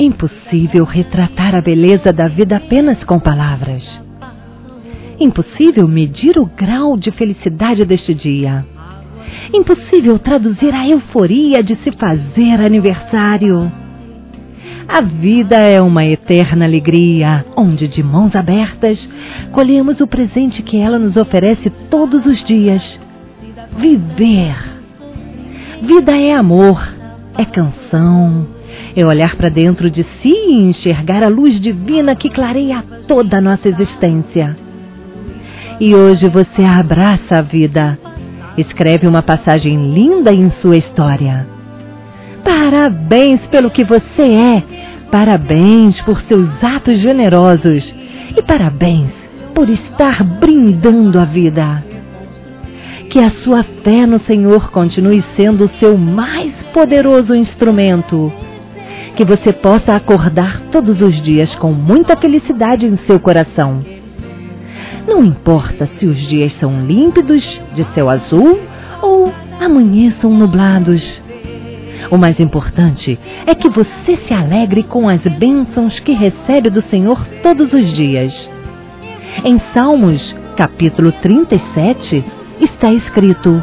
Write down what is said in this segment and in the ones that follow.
Impossível retratar a beleza da vida apenas com palavras. Impossível medir o grau de felicidade deste dia. Impossível traduzir a euforia de se fazer aniversário. A vida é uma eterna alegria, onde de mãos abertas colhemos o presente que ela nos oferece todos os dias. Viver. Vida é amor, é canção, é olhar para dentro de si e enxergar a luz divina que clareia toda a nossa existência. E hoje você abraça a vida, escreve uma passagem linda em sua história. Parabéns pelo que você é, parabéns por seus atos generosos e parabéns por estar brindando a vida. Que a sua fé no Senhor continue sendo o seu mais poderoso instrumento. Que você possa acordar todos os dias com muita felicidade em seu coração. Não importa se os dias são límpidos, de céu azul, ou amanheçam nublados. O mais importante é que você se alegre com as bênçãos que recebe do Senhor todos os dias. Em Salmos, capítulo 37, está escrito: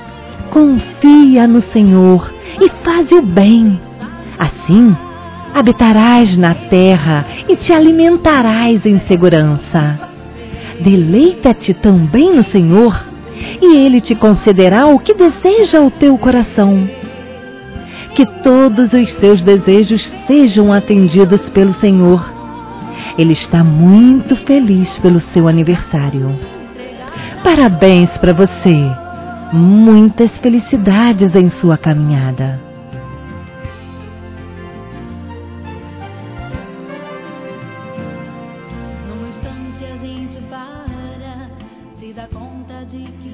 confia no Senhor e faze o bem. Assim, habitarás na terra e te alimentarás em segurança. Deleita-te também no Senhor, e Ele te concederá o que deseja o teu coração. Que todos os seus desejos sejam atendidos pelo Senhor. Ele está muito feliz pelo seu aniversário. Parabéns para você. Muitas felicidades em sua caminhada. Num instante a gente para, se dá conta de que